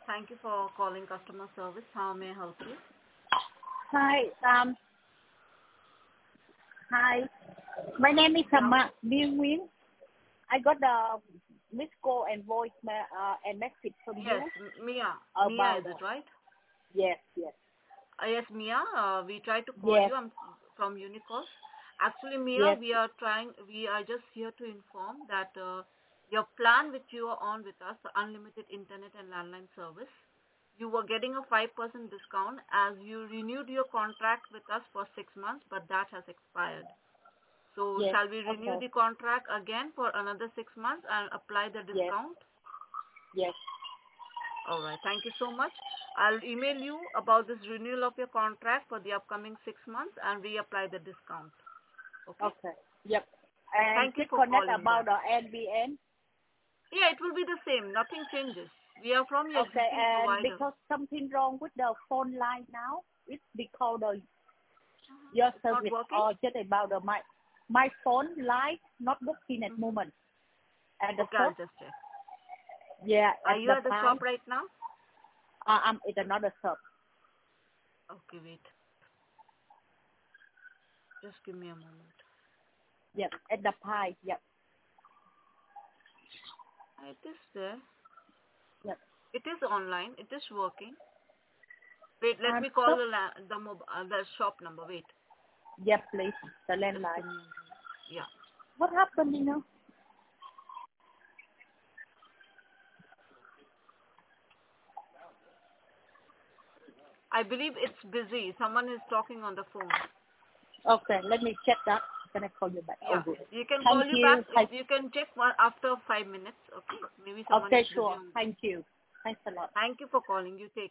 Thank you for calling customer service. How may I help you? Hi, hi. My name is Yeah. Miu Nguyen. I got the missed call and voicemail and message from Yes, you Mia. Mia, about is it right? yes, yes, Yes, Mia. We tried to call yes, you. I'm from Unicos. Actually, Mia, yes, we are just here to inform that your plan which you are on with us, the unlimited internet and landline service, you were getting a 5% discount as you renewed your contract with us for 6 months, but that has expired. So yes. shall we renew Okay, the contract again for another 6 months and apply the yes, discount? yes. All right. Thank you so much. I'll email you about this renewal of your contract for the upcoming 6 months and reapply the discount. Okay? Okay, yep. And Thank you click for connect calling about back. the NBN. Yeah, it will be the same. Nothing changes. We are from your Okay, existing and provider. because something wrong with the phone line now, it's because the your It's not service working? or just about the my phone line not working at moment at the Okay, shop. I'll just check. Yeah, Are at you the at the price. shop right now? I'm at another shop. Okay, wait. Just give me a moment. Yep, at the pie. Yep, It is there. yep. It is online. It is working. Wait, let me call Stop. the shop number. Wait. Yep, please. The Just landline. give me a moment. Yeah. What happened, you know? I believe it's busy. Someone is talking on the phone. Okay, let me check that. Can I call you back? Oh, Yeah. good. You can call Thank you back. you. Thank, You can check after 5 minutes. Okay. Maybe someone is okay, busy sure. on. Thank you. Thanks a lot. Thank you for calling. You take